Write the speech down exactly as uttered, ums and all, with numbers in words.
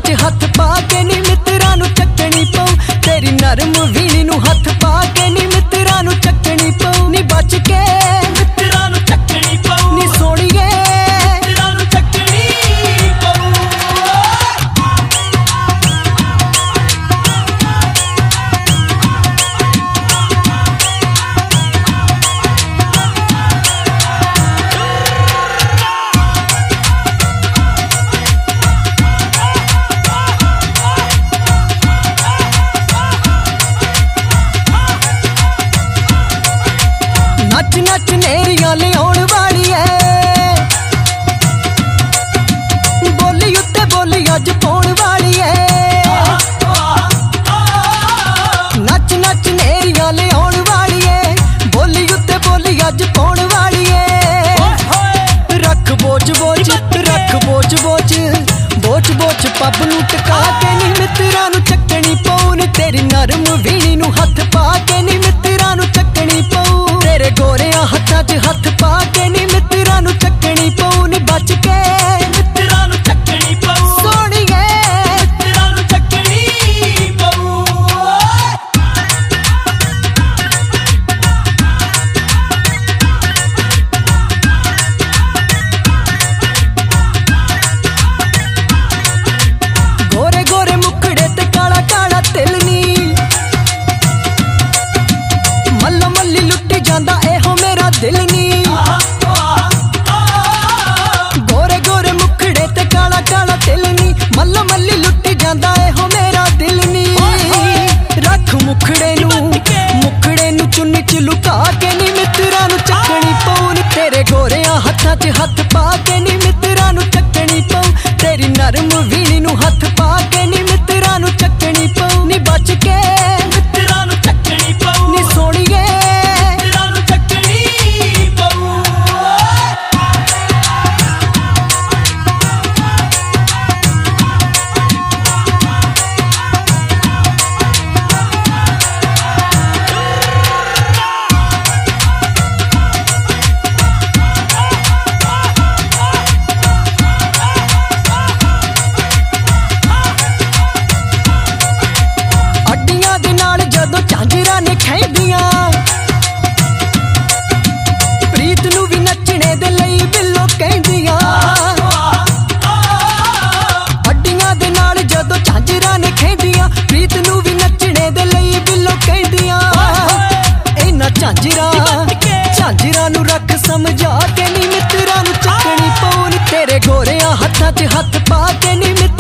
च हथ पा के नी मित्रां नूं चकनी पऊ। तेरी नरम वीणी नूं हथ पा के नी मित्रां नूं चकनी पऊ। नी बच के मित्रां नूं चकनी पऊ, नी सोहणीए मित्रां नूं चकनी पऊ। नच नच नेरियां लियाउण वाली है, बोली उत्ते बोली अज पाउण वाली है। नच नच नेरियां लियाउण वाली है, बोली उत्ते बोली अज पाउण वाली है। रख बोझ बोझ रख बोझ बोझ बोझ बोझ पब नूं टका के नी मित्रां नूं चकनी पऊ। नी तेरी नरम वीणी नूं हथ पा के नी मित्रां नूं चकनी पऊ। तेरे गोरियां हत्थां च हथ पा के नी मित्रां नूं चकनी पऊ। नी बच के मित्रां नूं चकनी पऊ, सोहणीए मित्रां नूं चकनी पऊ। गोरे गोरे मुखड़े ते काला काला तिल नी, मल्लो मल्ली लुट्टी जांदा एहो मेरा दिल नी। गोरे गोरे मुखड़े ते काला काला तिल नी, मल्लो मल्ली लुट्टी जांदा एहो मेरा दिल नी। रख मुखड़े नूं मुखड़े नूं चुन्नी च लुका के नी मित्रां नूं चकनी पऊ। नी तेरे गोरियां हत्थां च हथ पा के नी मित्रां नूं चकनी पऊ। तेरी नरम वीणी नूं हथ पा के नी मित्रां नूं चकनी पऊ। नी बच के मित्रां नूं चकनी पऊ, नी सोहणीए मित्रां नूं चकनी पऊ। ਅੱਡੀਆਂ ਦੇ ਨਾਲ ਜਦੋਂ ਝਾਂਜਰਾਂ ਨੇ ਖੈਂਦੀਆਂ, ਪ੍ਰੀਤ ਨੂੰ ਵੀ ਨੱਚਣੇ ਦੇ ਲਈ ਬਿੱਲੋ ਕਹਿੰਦੀਆਂ। ਅੱਡੀਆਂ ਦੇ ਨਾਲ ਜਦੋਂ ਝਾਂਜਰਾਂ ਨੇ ਖੈਂਦੀਆਂ, ਪ੍ਰੀਤ ਨੂੰ ਵੀ ਨੱਚਣੇ ਦੇ ਲਈ ਬਿੱਲੋ ਕਹਿੰਦੀਆਂ। ਇਹਨਾਂ ਝਾਂਜਰਾਂ ਝਾਂਜਰਾਂ ਨੂੰ ਰੱਖ ਸਮਝਾ ਕੇ ਨੀ ਮਿੱਤਰਾਂ ਨੂੰ ਚੱਕਣੀ ਪਊ। ਨੀ ਤੇਰੇ ਗੋਰਿਆਂ ਹੱਥਾਂ 'ਚ ਹੱਥ ਪਾ ਕੇ ਨੀ